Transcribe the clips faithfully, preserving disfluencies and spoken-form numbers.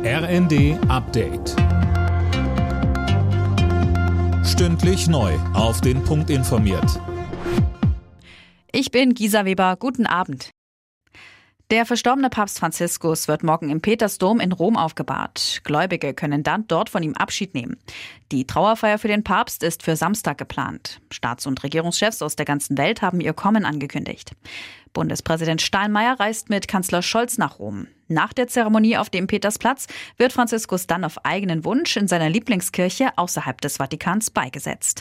R N D Update. Stündlich neu auf den Punkt informiert. Ich bin Gisa Weber, guten Abend. Der verstorbene Papst Franziskus wird morgen im Petersdom in Rom aufgebahrt. Gläubige können dann dort von ihm Abschied nehmen. Die Trauerfeier für den Papst ist für Samstag geplant. Staats- und Regierungschefs aus der ganzen Welt haben ihr Kommen angekündigt. Bundespräsident Steinmeier reist mit Kanzler Scholz nach Rom. Nach der Zeremonie auf dem Petersplatz wird Franziskus dann auf eigenen Wunsch in seiner Lieblingskirche außerhalb des Vatikans beigesetzt.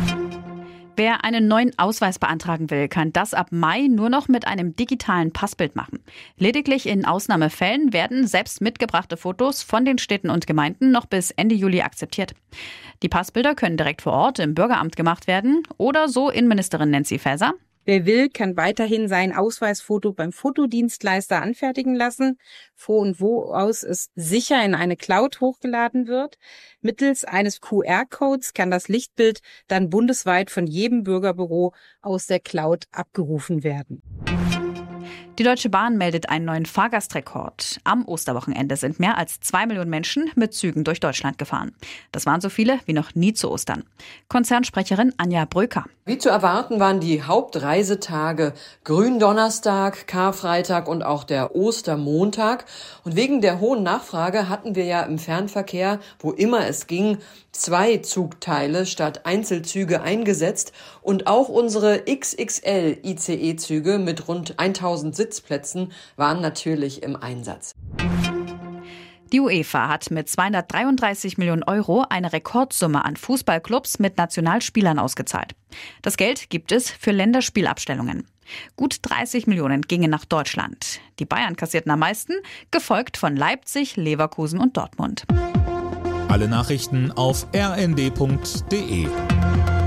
Wer einen neuen Ausweis beantragen will, kann das ab Mai nur noch mit einem digitalen Passbild machen. Lediglich in Ausnahmefällen werden selbst mitgebrachte Fotos von den Städten und Gemeinden noch bis Ende Juli akzeptiert. Die Passbilder können direkt vor Ort im Bürgeramt gemacht werden oder so Innenministerin Nancy Faeser. Wer will, kann weiterhin sein Ausweisfoto beim Fotodienstleister anfertigen lassen, von wo aus es sicher in eine Cloud hochgeladen wird. Mittels eines Q R-Codes kann das Lichtbild dann bundesweit von jedem Bürgerbüro aus der Cloud abgerufen werden. Die Deutsche Bahn meldet einen neuen Fahrgastrekord. Am Osterwochenende sind mehr als zwei Millionen Menschen mit Zügen durch Deutschland gefahren. Das waren so viele wie noch nie zu Ostern. Konzernsprecherin Anja Bröker. Wie zu erwarten waren die Hauptreisetage Gründonnerstag, Karfreitag und auch der Ostermontag. Und wegen der hohen Nachfrage hatten wir ja im Fernverkehr, wo immer es ging, zwei Zugteile statt Einzelzüge eingesetzt. Und auch unsere X X L-I C E-Züge mit rund tausend Sitzplätzen waren natürlich im Einsatz. Die UEFA hat mit zweihundertdreiunddreißig Millionen Euro eine Rekordsumme an Fußballclubs mit Nationalspielern ausgezahlt. Das Geld gibt es für Länderspielabstellungen. Gut dreißig Millionen gingen nach Deutschland. Die Bayern kassierten am meisten, gefolgt von Leipzig, Leverkusen und Dortmund. Alle Nachrichten auf r n d punkt d e.